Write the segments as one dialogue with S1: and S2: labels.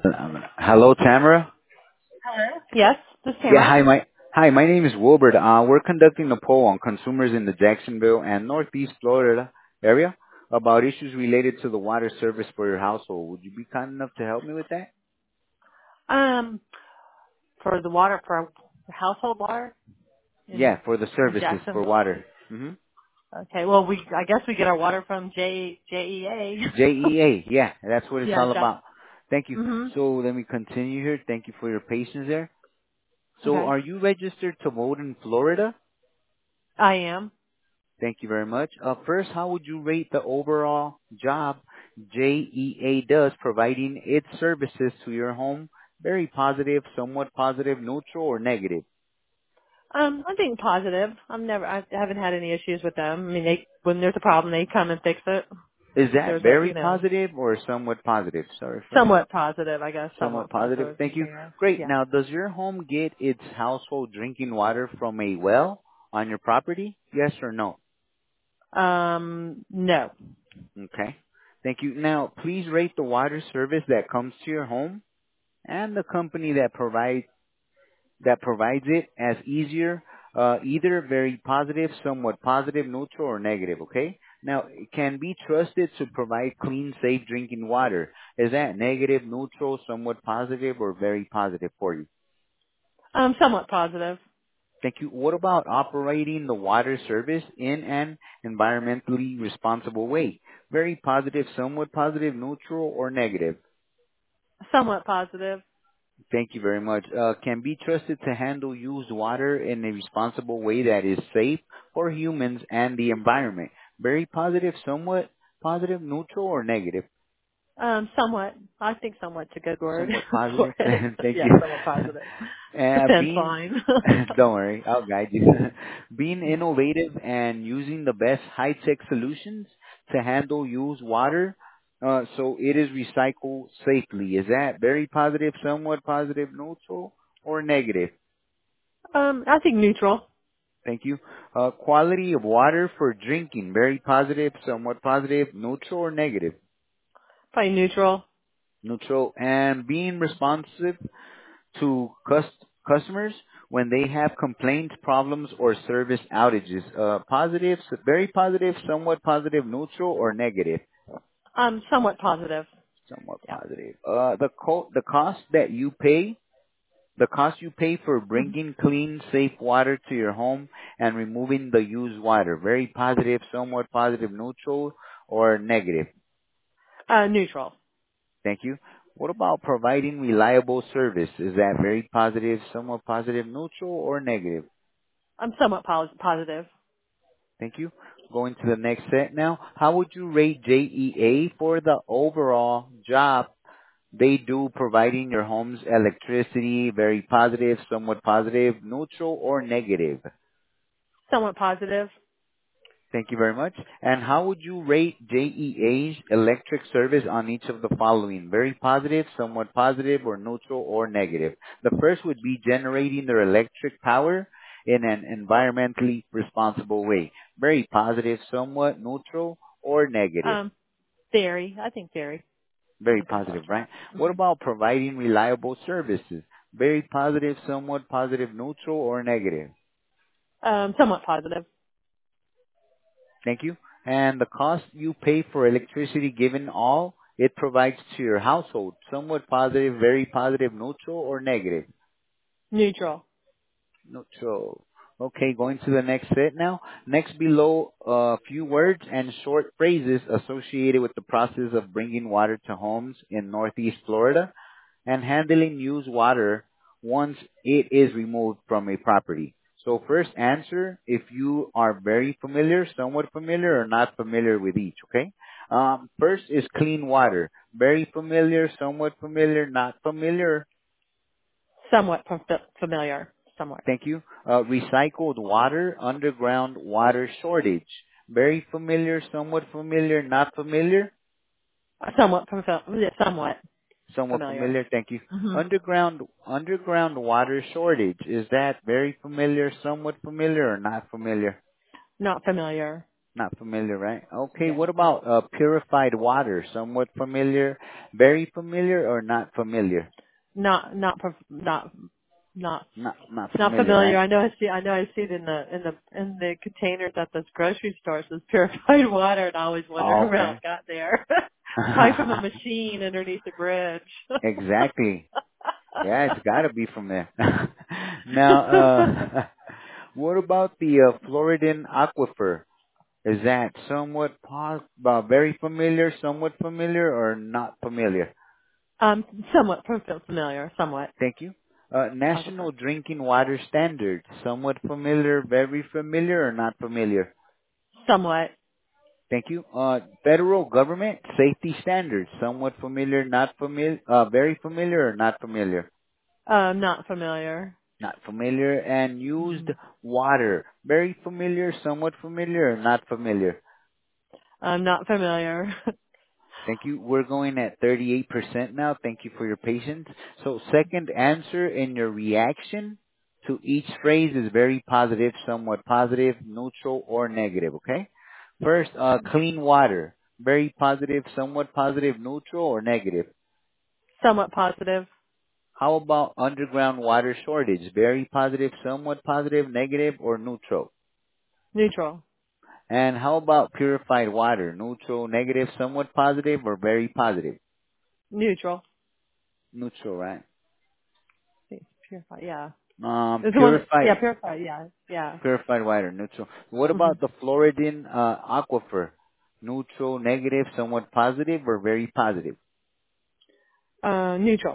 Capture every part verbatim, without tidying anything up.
S1: Um, hello, Tamara.
S2: Hello? Yes, this is
S1: Yeah,
S2: Tamara.
S1: hi, my hi, my name is Wilbert. Uh, we're conducting a poll on consumers in the Jacksonville and Northeast Florida area about issues related to the water service for your household. Would you be kind enough to help me with that?
S2: Um, for the water, for household water in,
S1: Yeah, for the
S2: in
S1: services for
S2: Jacksonville.
S1: water. hmm
S2: Okay, well, we I guess we get our water from J J E
S1: J
S2: A.
S1: E A. Yeah, that's what it's
S2: yeah,
S1: all
S2: Jack.
S1: about. Thank you.
S2: Mhm.
S1: So let me continue here. Thank you for your patience there. So
S2: Okay,
S1: are you registered to vote in Florida?
S2: I am.
S1: Thank you very much. Uh, first, how would you rate the overall job J E A does providing its services to your home? Very positive, somewhat positive, neutral, or negative?
S2: Um, I'm being positive. I'm never. I haven't had any issues with them. I mean, they when there's a problem, they come and fix it.
S1: Is
S2: If
S1: that
S2: there's a,
S1: very
S2: you know,
S1: positive or somewhat positive? Sorry for that.
S2: somewhat positive, I guess.
S1: Somewhat
S2: Somewhat
S1: positive.
S2: positive.
S1: Thank you.
S2: Yeah.
S1: Great.
S2: Yeah.
S1: Now, does your home get its household drinking water from a well on your property? Yes or no?
S2: Um, no.
S1: Okay. Thank you. Now, please rate the water service that comes to your home and the company that provides that provides it as easier, uh, either very positive, somewhat positive, neutral, or negative, okay? Now, it can be trusted to provide clean, safe drinking water. Is that negative, neutral, somewhat positive, or very positive for you?
S2: Um, somewhat positive.
S1: Thank you. What about operating the water service in an environmentally responsible way? Very positive, somewhat positive, neutral, or negative?
S2: Somewhat positive.
S1: Thank you very much. Uh, can be trusted to handle used water in a responsible way that is safe for humans and the environment. Very positive, somewhat positive, neutral, or negative?
S2: Um, somewhat. I think somewhat's a good word
S1: Somewhat
S2: for
S1: positive.
S2: it.
S1: Thank
S2: Yeah,
S1: you.
S2: somewhat positive.
S1: Uh,
S2: Depends
S1: being,
S2: fine.
S1: don't worry, I'll guide you. Being innovative and using the best high-tech solutions to handle used water, uh, so it is recycled safely. Is that very positive, somewhat positive, neutral, or negative?
S2: um, I think neutral.
S1: Thank you. Uh, quality of water for drinking, very positive, somewhat positive, neutral or negative?
S2: Probably neutral.
S1: Neutral. And being responsive to cus- customers when they have complaints, problems, or service outages. Uh, positive, very positive, somewhat positive, neutral, or negative?
S2: Um, somewhat positive.
S1: Somewhat
S2: Yeah.
S1: positive. Uh, the co- the cost that you pay the cost you pay for
S2: Mhm.
S1: bringing clean, safe water to your home and removing the used water. Very positive, somewhat positive, neutral, or negative.
S2: Uh, neutral.
S1: Thank you. What about providing reliable service? Is that very positive, somewhat positive, neutral, or negative?
S2: I'm somewhat pos- positive.
S1: Thank you. Going to the next set now. How would you rate J E A for the overall job they do providing your home's electricity? Very positive, somewhat positive, neutral, or negative?
S2: Somewhat positive.
S1: Thank you very much. And how would you rate J E A's electric service on each of the following? Very positive, somewhat positive, or neutral, or negative? The first would be generating their electric power in an environmentally responsible way. Very positive, somewhat neutral, or negative?
S2: Um, very. I think very.
S1: Very
S2: I think so.
S1: positive, right? What
S2: hmm
S1: about providing reliable services? Very positive, somewhat positive, neutral, or negative?
S2: Um, somewhat positive.
S1: Thank you. And the cost you pay for electricity given all it provides to your household, somewhat positive, very positive, neutral, or negative?
S2: Neutral.
S1: Neutral. Okay, going to the next set now. Next below a few words and short phrases associated with the process of bringing water to homes in Northeast Florida and handling used water once it is removed from a property. So first answer if you are very familiar, somewhat familiar, or not familiar with each, okay? Um, first is clean water. Very familiar, somewhat familiar, not familiar.
S2: Somewhat fam- familiar. Somewhat.
S1: Thank you. Uh, recycled water, underground water shortage. Very familiar, somewhat familiar, not familiar.
S2: Somewhat. fam- yeah, Somewhat
S1: Somewhat
S2: familiar.
S1: familiar. Thank you.
S2: hmm
S1: Underground underground water shortage. Is that very familiar, somewhat familiar, or not familiar?
S2: Not familiar.
S1: Not familiar, right? Okay,
S2: Yeah.
S1: what about uh, purified water? Somewhat familiar, very familiar, or not familiar?
S2: Not not prof- not not
S1: Not not
S2: not
S1: familiar,
S2: familiar.
S1: right?
S2: I know I see I know I see it in the in the in the containers at those grocery stores as purified water, and I always wonder how
S1: Okay.
S2: it got there. Probably from a machine underneath the bridge.
S1: Exactly. Yeah, it's got to be from there. Now, uh, what about the uh, Floridan aquifer? Is that somewhat pos- uh, very familiar, somewhat familiar, or not familiar?
S2: um, somewhat fam- familiar, somewhat.
S1: Thank you. Uh, National
S2: Aquifer.
S1: Drinking Water Standards, somewhat familiar, very familiar, or not familiar?
S2: Somewhat.
S1: Thank you. Uh, Federal Government Safety Standards, somewhat familiar, not familiar, uh, very familiar, or not familiar?
S2: Um, not familiar.
S1: Not familiar. And used
S2: Mm.
S1: water, very familiar, somewhat familiar, or not familiar?
S2: I'm not familiar.
S1: Thank you. We're going at thirty-eight percent now. Thank you for your patience. So second answer in your reaction to each phrase is very positive, somewhat positive, neutral, or negative, okay? First, uh, clean water. Very positive, somewhat positive, neutral, or negative.
S2: Somewhat positive.
S1: How about underground water shortage? Very positive, somewhat positive, negative, or neutral?
S2: Neutral.
S1: And how about purified water? Neutral, negative, somewhat positive, or very positive?
S2: Neutral.
S1: Neutral, right?
S2: Purified. Yeah.
S1: Um,
S2: It's the one. That, yeah,
S1: purified,
S2: purified. Yeah. Yeah.
S1: purified water, neutral. What
S2: Mhm.
S1: about the Floridan uh, aquifer? Neutral, negative, somewhat positive, or very positive?
S2: Uh, neutral.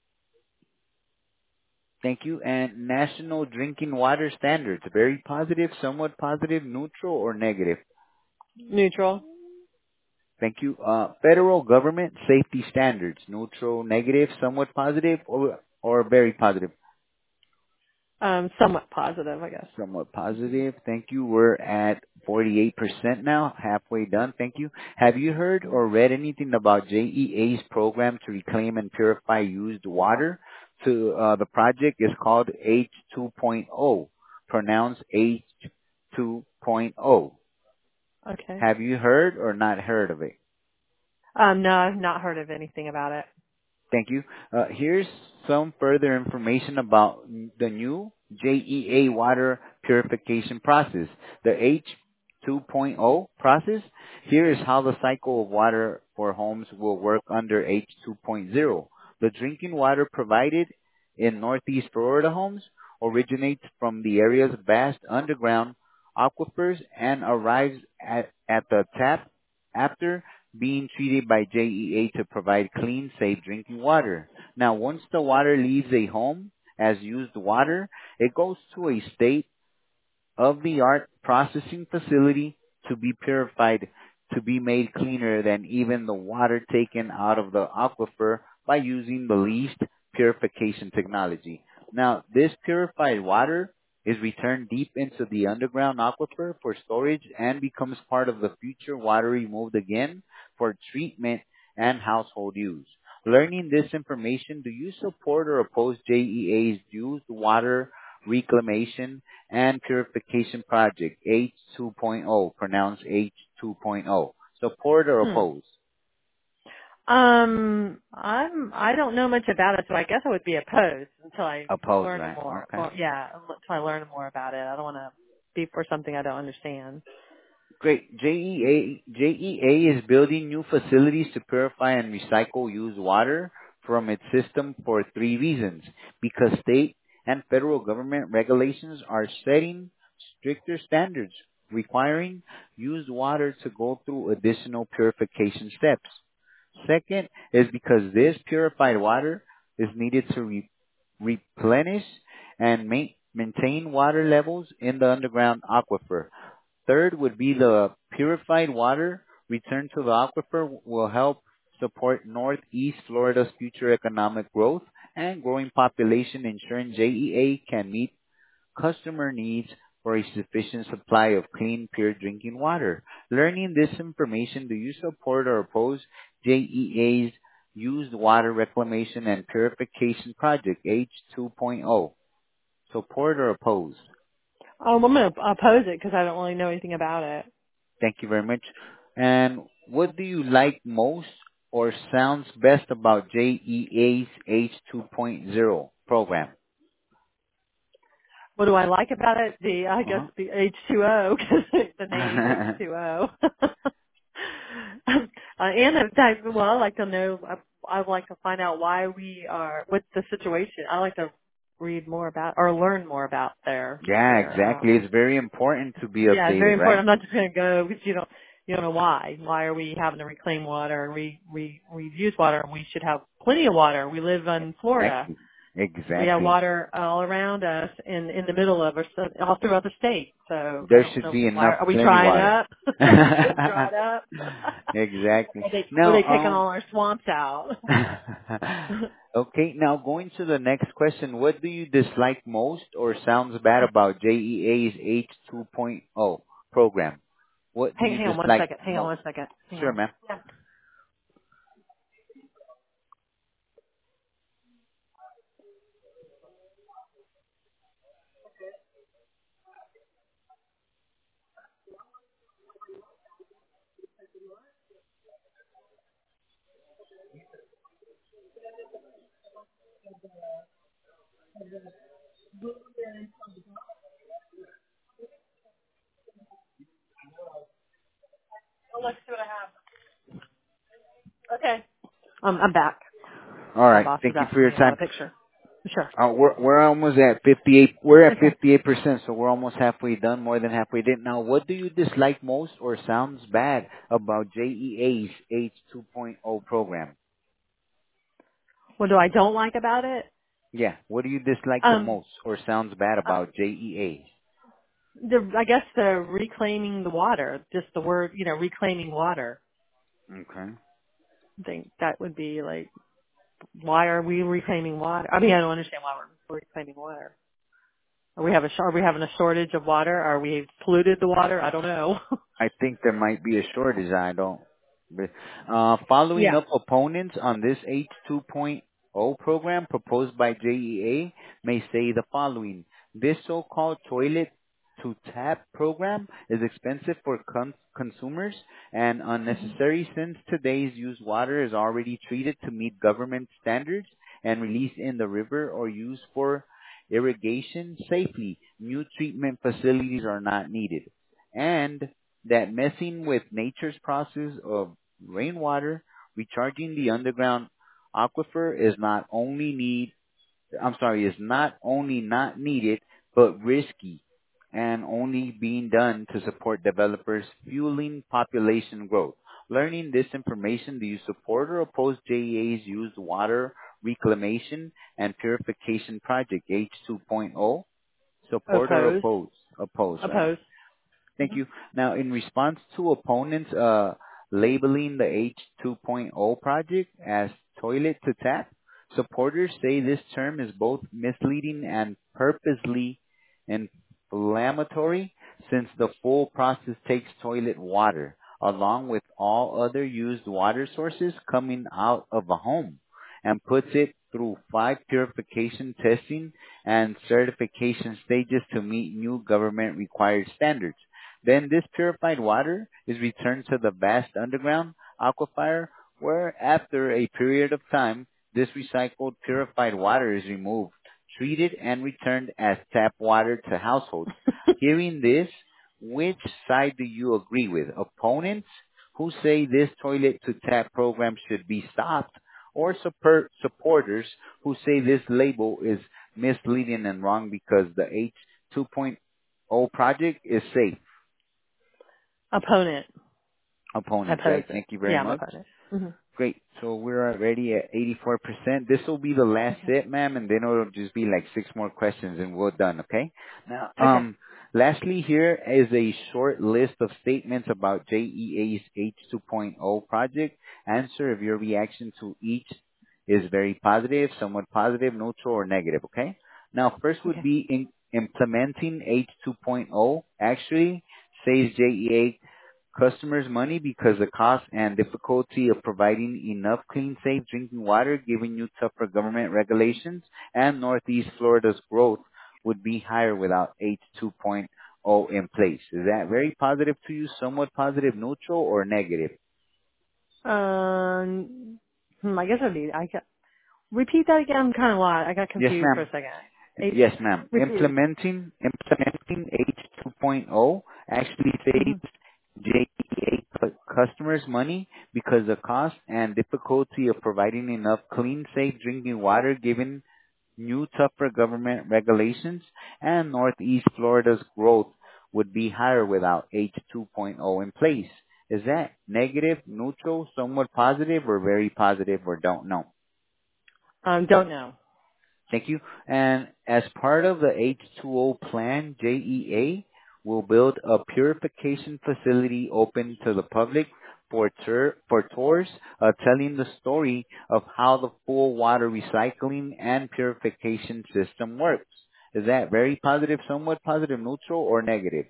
S1: Thank you. And national drinking water standards, very positive, somewhat positive, neutral, or negative?
S2: Neutral.
S1: Thank you. Uh, federal government safety standards, neutral, negative, somewhat positive, or or very positive?
S2: Um, somewhat positive, I guess.
S1: Somewhat positive. Thank you. We're at forty-eight percent now, halfway done. Thank you. Have you heard or read anything about J E A's program to reclaim and purify used water? To uh, the project is called H 2.0, pronounced H 2.0.
S2: Okay.
S1: Have you heard or not heard of it?
S2: Um, no, I've not heard of anything about it.
S1: Thank you. Uh, here's some further information about the new J E A water purification process, the H 2.0 process. Here is how the cycle of water for homes will work under H 2.0. The drinking water provided in Northeast Florida homes originates from the area's vast underground aquifers and arrives at, at the tap after being treated by J E A to provide clean, safe drinking water. Now, once the water leaves a home as used water, it goes to a state of the art processing facility to be purified to be made cleaner than even the water taken out of the aquifer by using the least purification technology. Now, this purified water is returned deep into the underground aquifer for storage and becomes part of the future water removed again for treatment and household use. Learning this information, do you support or oppose J E A's used water reclamation and Purification Project, H 2.0, pronounced H 2.0? Support or
S2: Hmm.
S1: oppose?
S2: Um, I'm. I don't know much about it, so I guess I would be opposed until I
S1: Oppose,
S2: learn
S1: right?
S2: more.
S1: Okay.
S2: Well, yeah, until I learn more about it. I don't want to be for something I don't understand.
S1: Great. J E A, J E A is building new facilities to purify and recycle used water from its system for three reasons. Because state and federal government regulations are setting stricter standards requiring used water to go through additional purification steps. Second is because this purified water is needed to re- replenish and ma- maintain water levels in the underground aquifer. Third would be the purified water returned to the aquifer will help support Northeast Florida's future economic growth and growing population, ensuring J E A can meet customer needs for a sufficient supply of clean, pure drinking water. Learning this information, do you support or oppose J E A's used water reclamation and purification project, H 2.0? Support or oppose?
S2: Um, I'm going to oppose it because I don't really know anything about it.
S1: Thank you very much. And what do you like most or sounds best about J E A's H 2.0 program?
S2: What do I like about it? The I guess
S1: Uh-huh.
S2: the H two O because the name H two O. uh, and in fact, well, I like to know. I, I like to find out why we are. What's the situation? I like to read more about or learn more about their
S1: Yeah,
S2: their.
S1: exactly.
S2: um
S1: It's very important to be
S2: Yeah, it's very
S1: updated,
S2: important.
S1: right?
S2: I'm not just going to go because you don't you don't know why. Why are we having to reclaim water and re re reuse water? We should have plenty of water. We live in Florida.
S1: Exactly.
S2: We have
S1: Exactly.
S2: water all around us and in the middle of us, all throughout the state. So I
S1: There
S2: don't
S1: should
S2: know
S1: be
S2: why
S1: enough,
S2: are we
S1: plenty
S2: drying
S1: water.
S2: up? Are we dried up?
S1: Exactly.
S2: are they were
S1: Now,
S2: they taking
S1: um,
S2: all our swamps out?
S1: okay, now going to the next question. What do you dislike most or sounds bad about J E A's H 2.0 program? What do
S2: hang,
S1: you
S2: hang on one
S1: dislike
S2: second. Hang on
S1: most?
S2: one second. Hang
S1: Sure,
S2: on.
S1: ma'am.
S2: Oh, let's see what I have. Okay. Um, I'm back.
S1: All
S2: My
S1: right.
S2: boss is
S1: Thank you for
S2: asking
S1: your
S2: me about a
S1: time.
S2: picture. Sure.
S1: Uh, we're we're almost at fifty-eight. We're at
S2: Okay.
S1: fifty-eight percent, so we're almost halfway done. More than halfway done. Now, what do you dislike most or sounds bad about J E A's H 2.0 program?
S2: What do I don't like about it?
S1: Yeah. What do you dislike the
S2: Um,
S1: most or sounds bad
S2: uh,
S1: about J E
S2: the I guess the reclaiming the water, just the word, you know, reclaiming water.
S1: A? Okay.
S2: I think that would be like, why are we reclaiming water? I mean, I don't understand why we're reclaiming water. Are we have a are we having a shortage of water? Are we polluted the water? I don't know.
S1: I think there might be a shortage. I don't. But, uh, following
S2: Yeah.
S1: up opponents on this H 2.0 program proposed by J E A may say the following. This so-called toilet to tap program is expensive for con- consumers and unnecessary since today's used water is already treated to meet government standards and released in the river or used for irrigation safely. New treatment facilities are not needed. And that messing with nature's process of rainwater recharging the underground aquifer is not only need I'm sorry, is not only not needed but risky and only being done to support developers fueling population growth. Learning this information, do you support or oppose J E A's used water reclamation and purification project H 2.0? Support or
S2: Oppose.
S1: oppose? Oppose, right?
S2: Oppose.
S1: Thank you. Now, in response to opponents uh, labeling the H 2.0 project as toilet to tap, supporters say this term is both misleading and purposely inflammatory since the full process takes toilet water along with all other used water sources coming out of a home and puts it through five purification testing and certification stages to meet new government required standards. Then this purified water is returned to the vast underground aquifer where after a period of time, this recycled purified water is removed, treated, and returned as tap water to households. Hearing this, which side do you agree with? Opponents who say this toilet to tap program should be stopped or support supporters who say this label is misleading and wrong because the H 2.0 project is safe?
S2: Opponent.
S1: Opponents,
S2: Oppose
S1: right?
S2: it.
S1: Thank you very
S2: Yeah, I'm
S1: much.
S2: opponent. hmm
S1: Great. So we're already at eighty-four percent. This will be the last
S2: Okay.
S1: set, ma'am, and then it'll just be like six more questions and we're done, okay? Now,
S2: Okay.
S1: um, lastly here is a short list of statements about J E A's H 2.0 project. Answer if your reaction to each is very positive, somewhat positive, neutral, or negative, okay? Now, first would
S2: Okay.
S1: be in implementing H 2.0. Actually, says J E A customers money because the cost and difficulty of providing enough clean, safe drinking water, giving you tougher government regulations, and Northeast Florida's growth would be higher without H 2.0 O in place. Is that very positive to you, somewhat positive, neutral, or negative?
S2: Um, hmm, I guess I need. I got repeat that again. I'm kind of lost. I got
S1: Yes,
S2: confused for a
S1: ma'am.
S2: second. H,
S1: Yes, ma'am.
S2: repeat.
S1: Implementing implementing H 2.0 actually
S2: Mm-hmm.
S1: saves J E A cu- customers money because the cost and difficulty of providing enough clean, safe drinking water given new tougher government regulations and Northeast Florida's growth would be higher without H 2.0 in place. Is that negative, neutral, somewhat positive, or very positive, or don't know?
S2: Um, don't know.
S1: Thank you. And as part of the H two O plan, J E A will build a purification facility open to the public for, tour, for tours, uh, telling the story of how the full water recycling and purification system works. Is that very positive, somewhat positive, neutral, or negative?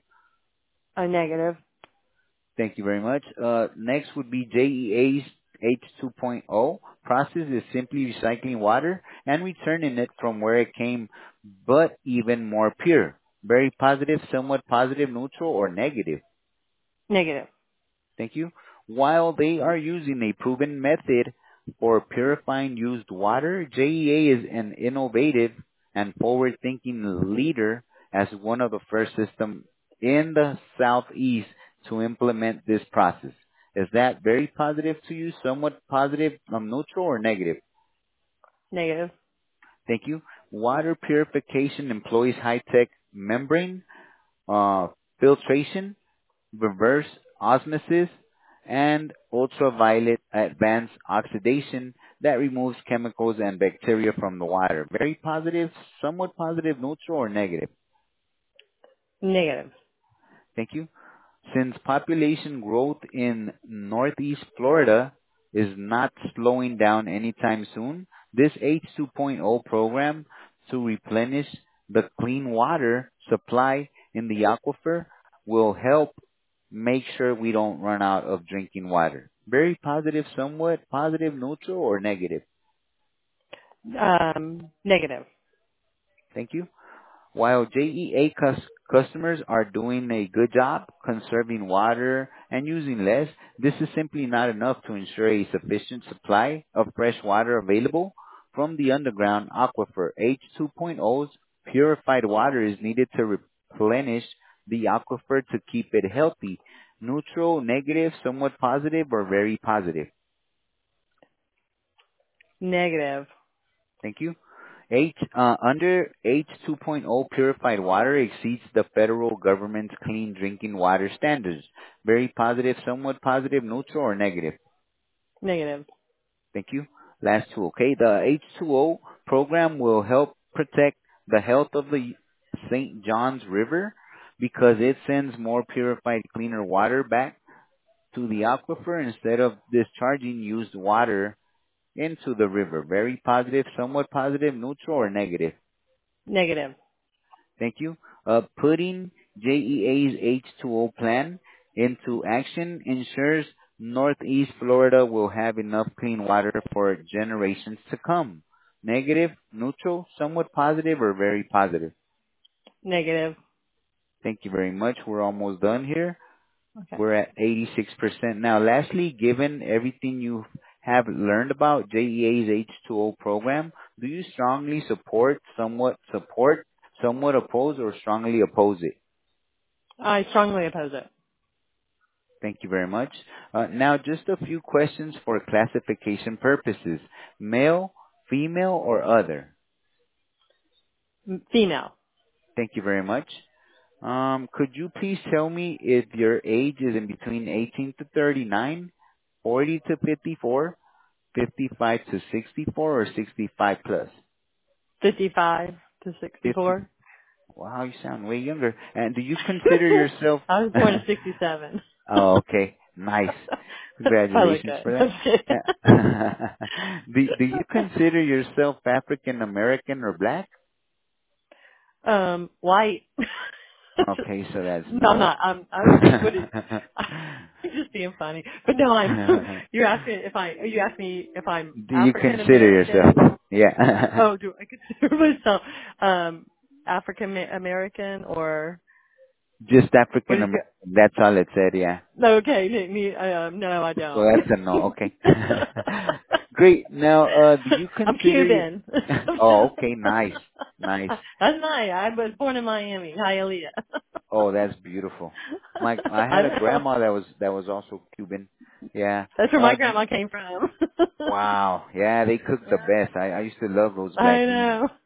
S2: A negative.
S1: Thank you very much. Uh, next would be J E A's H 2.0 process is simply recycling water and returning it from where it came, but even more pure. Very positive, somewhat positive, neutral, or negative.
S2: Negative.
S1: Thank you. While they are using a proven method for purifying used water, J E A is an innovative and forward-thinking leader as one of the first systems in the Southeast to implement this process. Is that very positive to you, somewhat positive, um, neutral, or negative?
S2: Negative.
S1: Thank you. Water purification employs high-tech membrane uh, filtration, reverse osmosis, and ultraviolet advanced oxidation that removes chemicals and bacteria from the water. Very positive, somewhat positive, neutral, or negative?
S2: Negative.
S1: Thank you. Since population growth in Northeast Florida is not slowing down anytime soon, this H 2.0 program to replenish the clean water supply in the aquifer will help make sure we don't run out of drinking water. Very positive, somewhat positive, neutral, or negative?
S2: Um, negative.
S1: Thank you. While J E A cus- customers are doing a good job conserving water and using less, this is simply not enough to ensure a sufficient supply of fresh water available from the underground aquifer. H 2.0's purified water is needed to replenish the aquifer to keep it healthy. Neutral, negative, somewhat positive, or very positive?
S2: Negative.
S1: Thank you. H, uh, under H 2.0 purified water exceeds the federal government's clean drinking water standards. Very positive, somewhat positive, neutral, or negative?
S2: Negative.
S1: Thank you. Last two, okay? The H two O program will help protect the health of the Saint Johns River because it sends more purified, cleaner water back to the aquifer instead of discharging used water into the river. Very positive, somewhat positive, neutral, or negative?
S2: Negative.
S1: Thank you. Uh, putting J E A's H two O plan into action ensures Northeast Florida will have enough clean water for generations to come. Negative, neutral, somewhat positive, or very positive?
S2: Negative.
S1: Thank you very much. We're almost done here.
S2: Okay.
S1: We're at eighty-six percent. Now, lastly, given everything you have learned about J E A's H two O program, do you strongly support, somewhat support, somewhat oppose, or strongly oppose it?
S2: I strongly oppose it.
S1: Thank you very much. Uh, now, just a few questions for classification purposes. Male, female, or other?
S2: M- Female.
S1: Thank you very much. Um, could you please tell me if your age is in between eighteen to thirty-nine, forty to fifty-four, fifty-five to sixty-four, or sixty-five plus?
S2: fifty-five to
S1: fifty.
S2: sixty-four.
S1: Wow, you sound way younger. And do you consider yourself...
S2: I was born in sixty-seven.
S1: Oh, okay. Nice.
S2: I look
S1: Congratulations
S2: good.
S1: for
S2: I'm
S1: that.
S2: just kidding.
S1: Uh, do, do you consider yourself African American or black?
S2: um, white.
S1: Okay, so that's
S2: No, I'm
S1: no.
S2: not. I'm. I was just. What is? I'm just being funny. But no, I'm. You're asking if I. You asked me if I'm
S1: do you
S2: African
S1: consider yourself?
S2: American.
S1: Yeah.
S2: Oh, do I consider myself um African American or?
S1: Just
S2: What
S1: African
S2: do you
S1: American.
S2: got?
S1: That's all it said. Yeah.
S2: No, okay, me, me um, no, I
S1: So
S2: don't.
S1: that's a no. Okay. Great. Now, uh, do you
S2: I'm
S1: consider your?
S2: Cuban.
S1: Oh, okay. Nice. Nice.
S2: That's nice. I was born in Miami, Hialeah.
S1: Oh, that's beautiful. My I
S2: I
S1: had a
S2: know.
S1: grandma that was that was also Cuban. Yeah.
S2: That's where my
S1: Uh, do,
S2: grandma came from.
S1: wow. Yeah, they cook the
S2: Yeah.
S1: best. I I used to love those
S2: I
S1: black beans.
S2: know.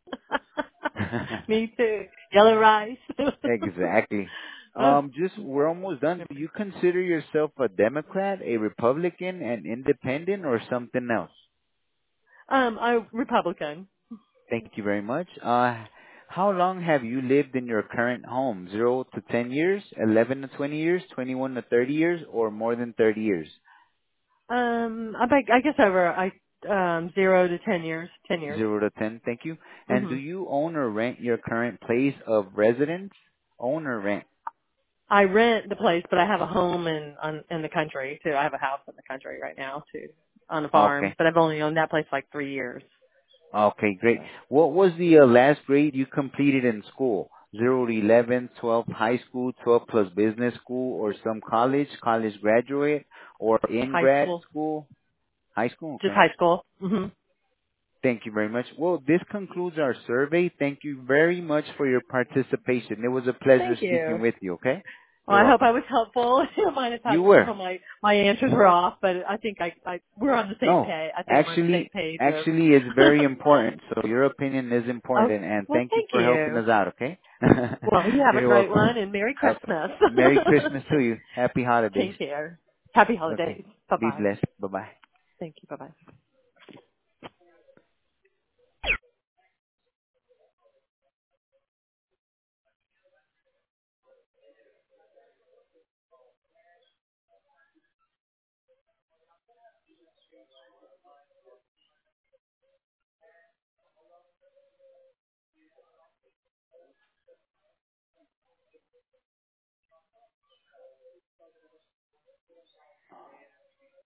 S2: Me too. Yellow rice.
S1: Exactly.
S2: Uh,
S1: Um, just we're almost done. Do you consider yourself a Democrat, a Republican, an independent, or something else?
S2: um, I'm Republican.
S1: Thank you very much. Uh, how long have you lived in your current home? Zero to ten years, eleven to twenty years, twenty-one to thirty years, or more than thirty years?
S2: Um, I, bet- I guess over I um zero to ten years. Ten years.
S1: Zero to ten. Thank you. And do
S2: Mhm.
S1: you own or rent your current place of residence? Own or rent?
S2: I rent the place, but I have a home in on, in the country too. I have a house in the country right now too, on a
S1: Okay.
S2: farm. But I've only owned that place like three years.
S1: Okay, great.
S2: So
S1: What was the uh, last grade you completed in school? zero to eleven, twelve high school, twelve plus business school, or some college, college graduate, or in
S2: high
S1: grad
S2: school,
S1: school? High school,
S2: just
S1: okay.
S2: high school. Mhm.
S1: Thank you very much. Well, this concludes our survey. Thank you very much for your participation. It was a pleasure
S2: Thank
S1: speaking
S2: you.
S1: with you, okay?
S2: Well,
S1: You're
S2: I hope I
S1: welcome.
S2: was helpful. You don't mind if I,
S1: You were.
S2: some of my my answers were off, but I think I, I we're on the same
S1: No,
S2: page. I think we're on the same
S1: actually,
S2: page of.
S1: actually it's very important. So your opinion is
S2: Oh,
S1: important and
S2: well,
S1: thank you
S2: thank
S1: for helping
S2: you.
S1: us out, okay?
S2: Well, you have a
S1: You're
S2: great
S1: welcome.
S2: one and Merry
S1: Okay.
S2: Christmas.
S1: Merry Christmas to you. Happy holidays.
S2: Take care. Happy
S1: Okay.
S2: holidays. Bye
S1: Be
S2: bye.
S1: blessed. Bye-bye.
S2: Thank you. Bye bye.